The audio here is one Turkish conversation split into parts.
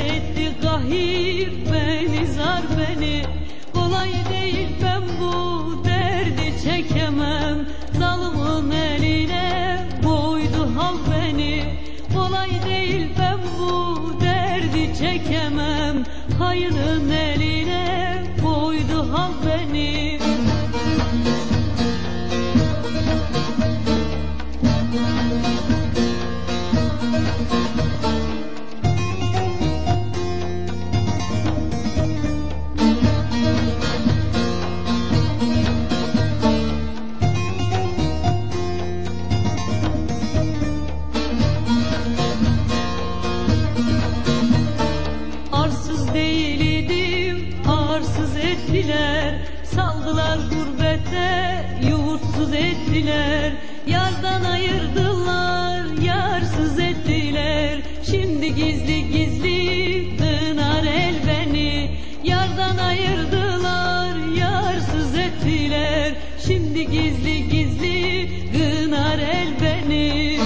etti gahir beni, zar beni. Kolay değil, ben bu derdi çekemem. Zalımın eline koydu hal beni. Kolay değil, ben bu derdi çekemem. Hayının eline koydu hal beni. Arsız değildim, arsız ettiler. Saldılar gurbete, yurtsuz ettiler. Yardan ayırdılar, yarsız ettiler. Şimdi gizli gizli kınar el beni. Yardan ayırdılar, yarsız ettiler. Şimdi gizli gizli kınar el beni.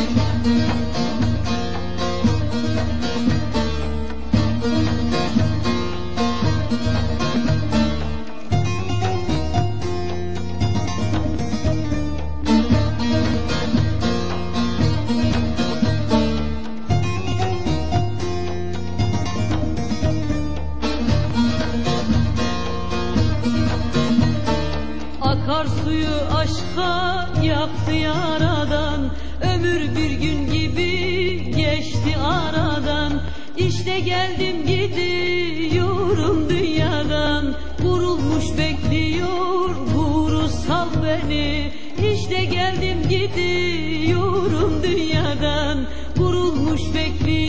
Akarsuyu aşka yaktı yaradan. Ömür bir gün gibi geçti aradan. İşte geldim gidiyorum dünyadan. Vurulmuş bekliyor vurusal beni. İşte geldim gidiyorum dünyadan. Vurulmuş bekliyor